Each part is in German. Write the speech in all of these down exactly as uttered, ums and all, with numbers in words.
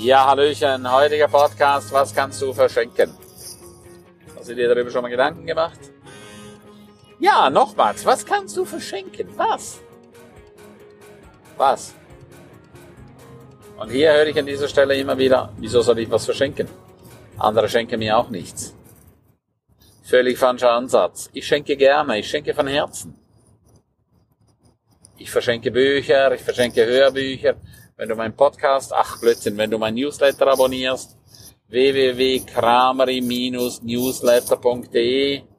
Ja, hallöchen, heutiger Podcast, was kannst du verschenken? Hast du dir darüber schon mal Gedanken gemacht? Ja, nochmals, was kannst du verschenken? Was? Was? Und hier höre ich an dieser Stelle immer wieder, wieso soll ich was verschenken? Andere schenken mir auch nichts. Völlig falscher Ansatz. Ich schenke gerne, ich schenke von Herzen. Ich verschenke Bücher, ich verschenke Hörbücher. Wenn du meinen Podcast, ach Blödsinn, wenn du mein Newsletter abonnierst, w w w punkt krameri newsletter punkt d e,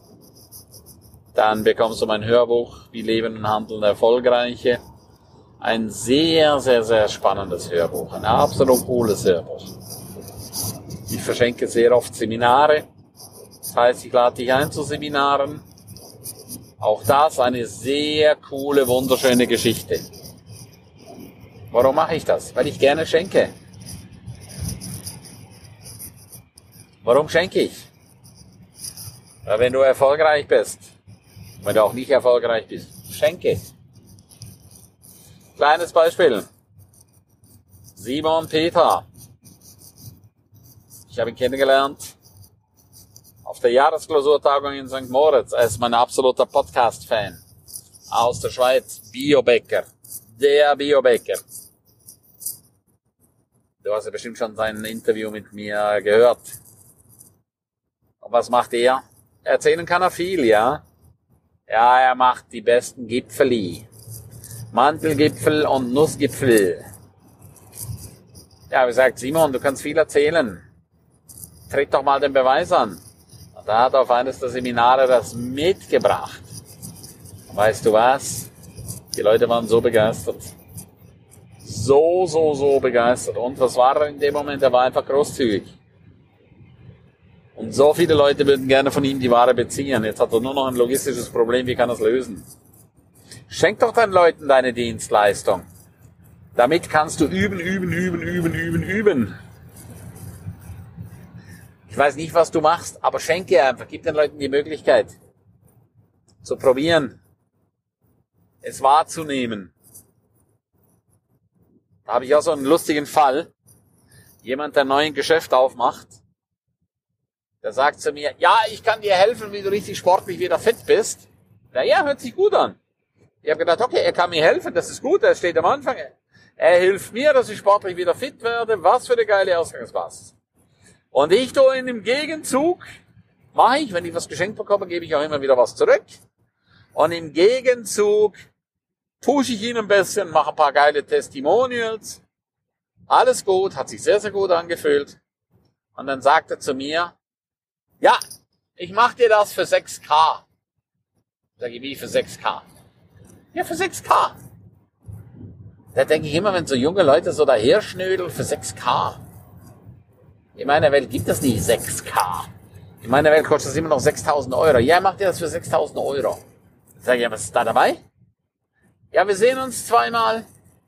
dann bekommst du mein Hörbuch, Wie leben und handeln Erfolgreiche. Ein sehr, sehr, sehr spannendes Hörbuch, ein absolut cooles Hörbuch. Ich verschenke sehr oft Seminare, das heißt, ich lade dich ein zu Seminaren. Auch das eine sehr coole, wunderschöne Geschichte. Warum mache ich das? Weil ich gerne schenke. Warum schenke ich? Weil wenn du erfolgreich bist, wenn du auch nicht erfolgreich bist, schenke. Kleines Beispiel. Simon Peter. Ich habe ihn kennengelernt auf der Jahresklausurtagung in Sankt Moritz. Er ist mein absoluter Podcast-Fan aus der Schweiz. Biobäcker. Der Biobäcker. Du hast ja bestimmt schon sein Interview mit mir gehört. Und was macht er? Erzählen kann er viel, ja? Ja, er macht die besten Gipfeli. Mandelgipfel und Nussgipfel. Ja, wie gesagt, Simon, du kannst viel erzählen. Tritt doch mal den Beweis an. Und da hat er auf eines der Seminare das mitgebracht. Und weißt du was? Die Leute waren so begeistert. So, so, so begeistert. Und was war er in dem Moment? Er war einfach großzügig. Und so viele Leute würden gerne von ihm die Ware beziehen. Jetzt hat er nur noch ein logistisches Problem. Wie kann er es lösen? Schenk doch deinen Leuten deine Dienstleistung. Damit kannst du üben, üben, üben, üben, üben, üben. Ich weiß nicht, was du machst, aber schenke einfach. Gib den Leuten die Möglichkeit zu probieren, es wahrzunehmen. Da habe ich auch so einen lustigen Fall. Jemand, der neu ein Geschäft aufmacht, der sagt zu mir, ja, ich kann dir helfen, wie du richtig sportlich wieder fit bist. Na ja, hört sich gut an. Ich habe gedacht, okay, er kann mir helfen, das ist gut, er steht am Anfang. Er hilft mir, dass ich sportlich wieder fit werde. Was für eine geile Ausgangsbasis. Und ich tue in dem Gegenzug, mache ich, wenn ich was geschenkt bekomme, gebe ich auch immer wieder was zurück. Und im Gegenzug pushe ich ihn ein bisschen, mache ein paar geile Testimonials. Alles gut, hat sich sehr, sehr gut angefühlt. Und dann sagt er zu mir, ja, ich mache dir das für sechs K. Sag ich, wie für sechs K? Ja, für sechs K. Da denke ich immer, wenn so junge Leute so daherschnödeln, für sechs K. In meiner Welt gibt es nicht sechs K. In meiner Welt kostet es immer noch sechstausend Euro. Ja, ich mach dir das für sechstausend Euro. Sag ich, ja, was ist da dabei? Ja, wir sehen uns zweimal.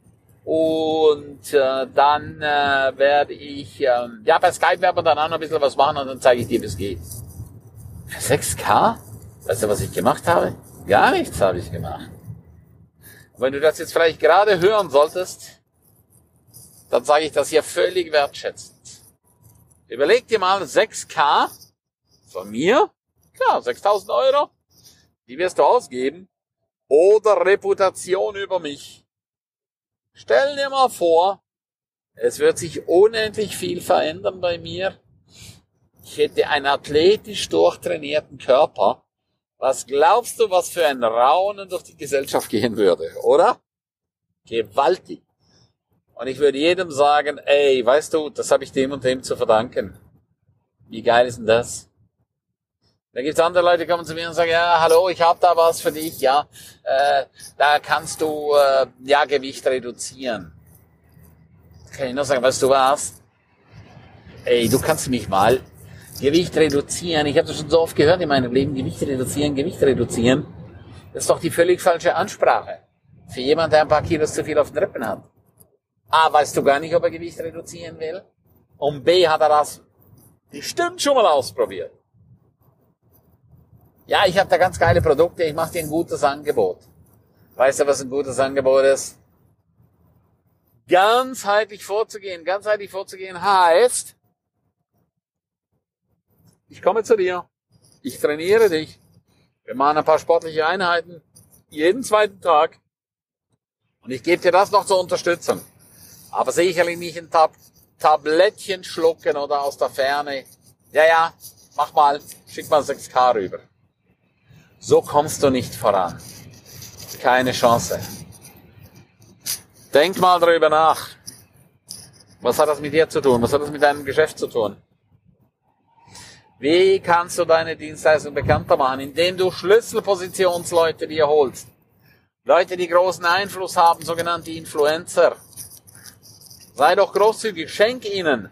Und äh, dann äh, werde ich, äh, ja, bei Skype werden wir dann auch noch ein bisschen was machen und dann zeige ich dir, wie es geht. Für sechs K? Weißt du, was ich gemacht habe? Gar nichts habe ich gemacht. Und wenn du das jetzt vielleicht gerade hören solltest, dann sage ich das hier völlig wertschätzend. Überleg dir mal, sechs K von mir, klar, sechstausend Euro, die wirst du ausgeben, oder Reputation über mich. Stell dir mal vor, es wird sich unendlich viel verändern bei mir. Ich hätte einen athletisch durchtrainierten Körper. Was glaubst du, was für ein Raunen durch die Gesellschaft gehen würde, oder? Gewaltig. Und ich würde jedem sagen, ey, weißt du, das habe ich dem und dem zu verdanken. Wie geil ist denn das? Da gibt's andere Leute, die kommen zu mir und sagen, ja, hallo, ich habe da was für dich, ja, äh, da kannst du, äh, ja, Gewicht reduzieren. Da kann ich nur sagen, weißt du was? Ey, du kannst mich mal Gewicht reduzieren. Ich habe das schon so oft gehört in meinem Leben, Gewicht reduzieren, Gewicht reduzieren. Das ist doch die völlig falsche Ansprache. Für jemanden, der ein paar Kilos zu viel auf den Rippen hat. A, weißt du gar nicht, ob er Gewicht reduzieren will? Und B, hat er das bestimmt schon mal ausprobiert. Ja, ich habe da ganz geile Produkte, ich mache dir ein gutes Angebot. Weißt du, was ein gutes Angebot ist? Ganzheitlich vorzugehen. Ganzheitlich vorzugehen heißt, ich komme zu dir, ich trainiere dich, wir machen ein paar sportliche Einheiten, jeden zweiten Tag, und ich gebe dir das noch zur Unterstützung. Aber sicherlich nicht ein Tab- Tablettchen schlucken oder aus der Ferne. Ja, ja, mach mal, schick mal sechs K rüber. So kommst du nicht voran. Keine Chance. Denk mal darüber nach. Was hat das mit dir zu tun? Was hat das mit deinem Geschäft zu tun? Wie kannst du deine Dienstleistung bekannter machen? Indem du Schlüsselpositionsleute dir holst. Leute, die großen Einfluss haben, sogenannte Influencer. Sei doch großzügig, schenk ihnen.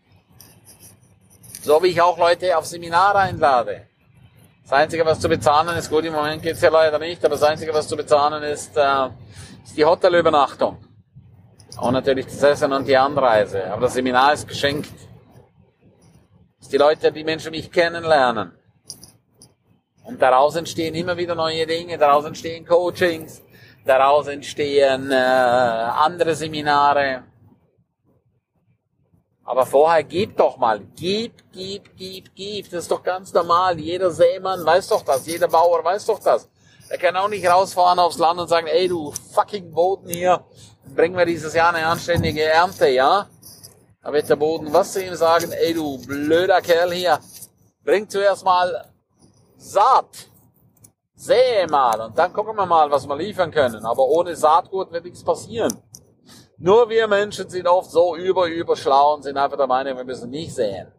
So wie ich auch Leute auf Seminare einlade. Das Einzige, was zu bezahlen ist, gut, im Moment geht's ja leider nicht, aber das Einzige, was zu bezahlen ist, äh, ist die Hotelübernachtung. Und natürlich das Essen und die Anreise. Aber das Seminar ist geschenkt. Dass die Leute, die Menschen mich kennenlernen. Und daraus entstehen immer wieder neue Dinge, daraus entstehen Coachings, daraus entstehen äh, andere Seminare. Aber vorher gib doch mal, gib, gib, gib, gib. Das ist doch ganz normal. Jeder Seemann weiß doch das, jeder Bauer weiß doch das. Er kann auch nicht rausfahren aufs Land und sagen, ey du fucking Boden hier, bringen wir dieses Jahr eine anständige Ernte, ja? Da wird der Boden was zu ihm sagen, ey du blöder Kerl hier, bring zuerst mal Saat, sähe mal und dann gucken wir mal, was wir liefern können. Aber ohne Saatgut wird nichts passieren. Nur wir Menschen sind oft so über, über schlau und sind einfach der Meinung, wir müssen nicht säen.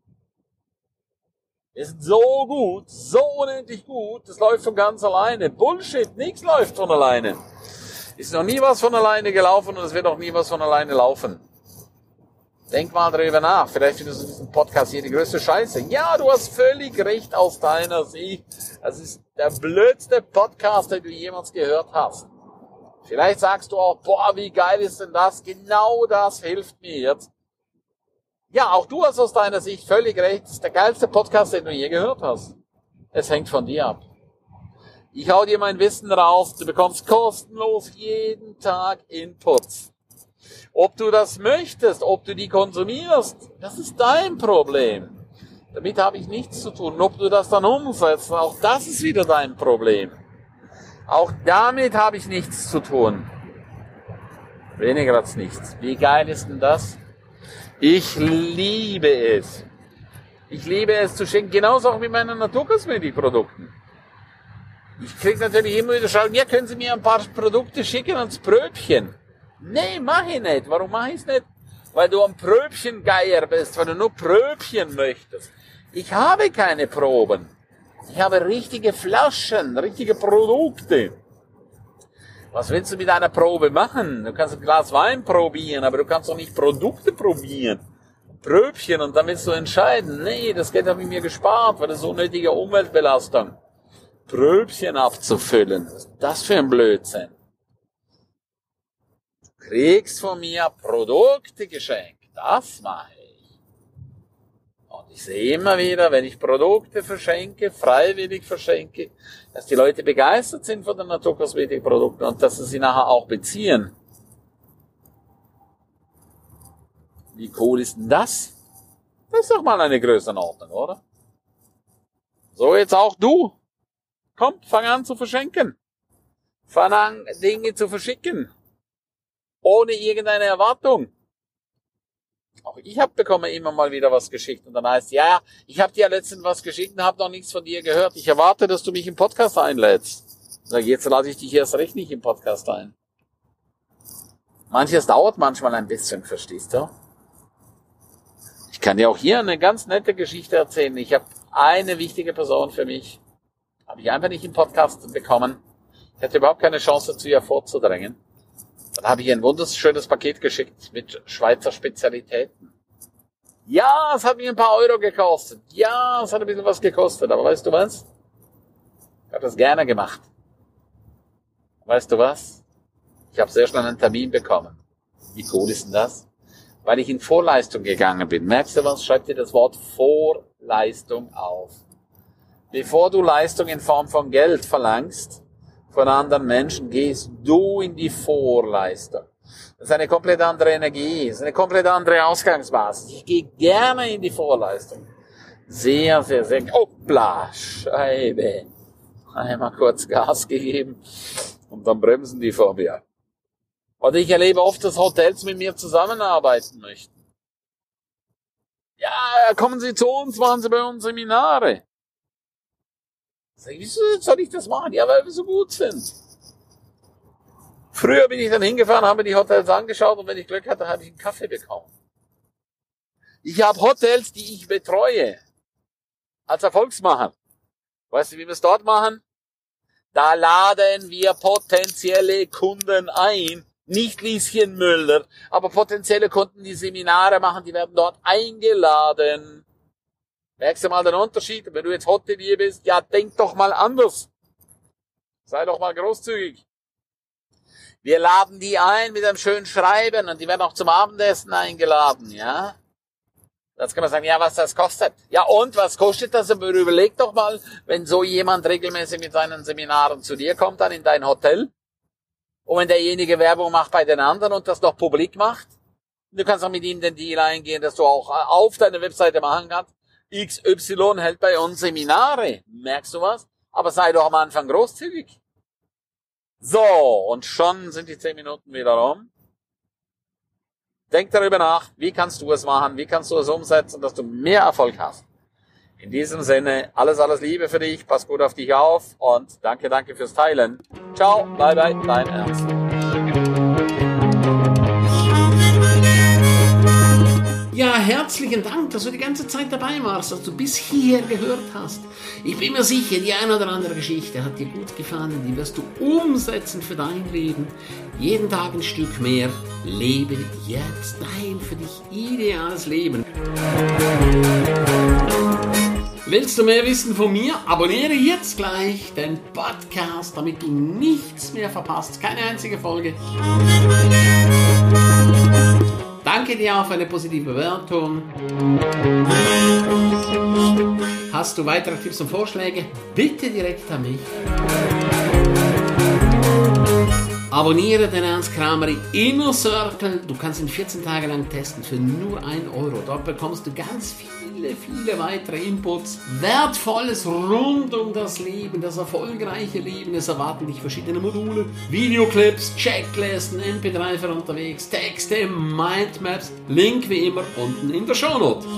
Wir sind so gut, so unendlich gut, das läuft von ganz alleine. Bullshit, nichts läuft von alleine. Ist noch nie was von alleine gelaufen und es wird auch nie was von alleine laufen. Denk mal darüber nach. Vielleicht findest du diesen Podcast hier die größte Scheiße. Ja, du hast völlig recht aus deiner Sicht. Das ist der blödste Podcast, den du jemals gehört hast. Vielleicht sagst du auch, boah, wie geil ist denn das? Genau das hilft mir jetzt. Ja, auch du hast aus deiner Sicht völlig recht. Das ist der geilste Podcast, den du je gehört hast. Es hängt von dir ab. Ich hau dir mein Wissen raus. Du bekommst kostenlos jeden Tag Inputs. Ob du das möchtest, ob du die konsumierst, das ist dein Problem. Damit habe ich nichts zu tun. Ob du das dann umsetzt, auch das ist wieder dein Problem. Auch damit habe ich nichts zu tun. Weniger als nichts. Wie geil ist denn das? Ich liebe es. Ich liebe es zu schenken, genauso auch mit meinen Naturkosmetikprodukten. Ich kriege natürlich immer wieder Schreiben, ja, können Sie mir ein paar Produkte schicken ans Pröbchen? Nee, mach ich nicht. Warum mach ich's nicht? Weil du ein Pröbchengeier bist, weil du nur Pröbchen möchtest. Ich habe keine Proben. Ich habe richtige Flaschen, richtige Produkte. Was willst du mit einer Probe machen? Du kannst ein Glas Wein probieren, aber du kannst doch nicht Produkte probieren. Pröbchen und dann willst du entscheiden. Nee, das Geld habe ich mir gespart, weil das so unnötige Umweltbelastung. Pröbchen abzufüllen. Was ist das für ein Blödsinn? Du kriegst von mir Produkte geschenkt. Das mache ich. Und ich sehe immer wieder, wenn ich Produkte verschenke, freiwillig verschenke, dass die Leute begeistert sind von den Naturkosmetikprodukten und dass sie sie nachher auch beziehen. Wie cool ist denn das? Das ist doch mal eine Größenordnung, oder? So jetzt auch du. Komm, fang an zu verschenken. Fang an, Dinge zu verschicken. Ohne irgendeine Erwartung. Auch ich hab bekomme immer mal wieder was geschickt. Und dann heißt, ja, ja, ich habe dir ja letztens was geschickt und habe noch nichts von dir gehört. Ich erwarte, dass du mich im Podcast einlädst. Sag, jetzt lade ich dich erst recht nicht im Podcast ein. Manches dauert manchmal ein bisschen, verstehst du? Ich kann dir auch hier eine ganz nette Geschichte erzählen. Ich habe eine wichtige Person für mich. Habe ich einfach nicht im Podcast bekommen. Ich hatte überhaupt keine Chance, zu ihr vorzudrängen. Dann habe ich ihr ein wunderschönes Paket geschickt mit Schweizer Spezialitäten. Ja, es hat mir ein paar Euro gekostet. Ja, es hat ein bisschen was gekostet. Aber weißt du was? Ich habe das gerne gemacht. Weißt du was? Ich habe sehr schnell einen Termin bekommen. Wie cool ist denn das? Weil ich in Vorleistung gegangen bin. Merkst du was? Schreib dir das Wort Vorleistung auf. Bevor du Leistung in Form von Geld verlangst von anderen Menschen, gehst du in die Vorleistung. Das ist eine komplett andere Energie, das ist eine komplett andere Ausgangsbasis. Ich gehe gerne in die Vorleistung. Sehr, sehr, sehr, hoppla, Scheibe. Einmal kurz Gas gegeben und dann bremsen die vor mir. Und ich erlebe oft, dass Hotels mit mir zusammenarbeiten möchten. Ja, kommen Sie zu uns, machen Sie bei uns Seminare. Sag ich, wieso soll ich das machen? Ja, weil wir so gut sind. Früher bin ich dann hingefahren, habe mir die Hotels angeschaut und wenn ich Glück hatte, habe ich einen Kaffee bekommen. Ich habe Hotels, die ich betreue. Als Erfolgsmacher. Weißt du, wie wir es dort machen? Da laden wir potenzielle Kunden ein. Nicht Lieschen Müller, aber potenzielle Kunden, die Seminare machen, die werden dort eingeladen. Merkst du mal den Unterschied? Wenn du jetzt Hotelier bist, ja, denk doch mal anders. Sei doch mal großzügig. Wir laden die ein mit einem schönen Schreiben und die werden auch zum Abendessen eingeladen, ja? Jetzt kann man sagen, ja, was das kostet. Ja, und was kostet das? Aber überleg doch mal, wenn so jemand regelmäßig mit seinen Seminaren zu dir kommt, dann in dein Hotel. Und wenn derjenige Werbung macht bei den anderen und das noch publik macht, du kannst auch mit ihm den Deal eingehen, dass du auch auf deine Webseite machen kannst. X Y hält bei uns Seminare. Merkst du was? Aber sei doch am Anfang großzügig. So, und schon sind die zehn Minuten wieder rum. Denk darüber nach, wie kannst du es machen, wie kannst du es umsetzen, dass du mehr Erfolg hast. In diesem Sinne, alles, alles Liebe für dich, pass gut auf dich auf und danke, danke fürs Teilen. Ciao, bye, bye, dein Ernst. Ja, herzlichen Dank, dass du die ganze Zeit dabei warst, dass du bis hierher gehört hast. Ich bin mir sicher, die eine oder andere Geschichte hat dir gut gefallen, die wirst du umsetzen für dein Leben. Jeden Tag ein Stück mehr. Lebe jetzt dein für dich ideales Leben. Willst du mehr wissen von mir? Abonniere jetzt gleich den Podcast, damit du nichts mehr verpasst. Keine einzige Folge. Danke dir auch für eine positive Bewertung. Hast du weitere Tipps und Vorschläge? Bitte direkt an mich. Abonniere den Ernst Kramer Inner Circle. Du kannst ihn vierzehn Tage lang testen für nur ein Euro. Dort bekommst du ganz viele, viele weitere Inputs. Wertvolles rund um das Leben, das erfolgreiche Leben. Es erwarten dich verschiedene Module, Videoclips, Checklisten, M P drei für unterwegs, Texte, Mindmaps. Link wie immer unten in der Shownote.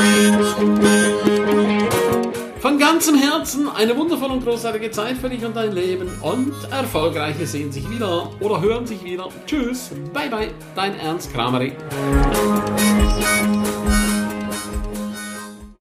Von ganzem Herzen eine wundervolle und großartige Zeit für dich und dein Leben und Erfolgreiche sehen sich wieder oder hören sich wieder. Tschüss, bye bye, dein Ernst Kramer.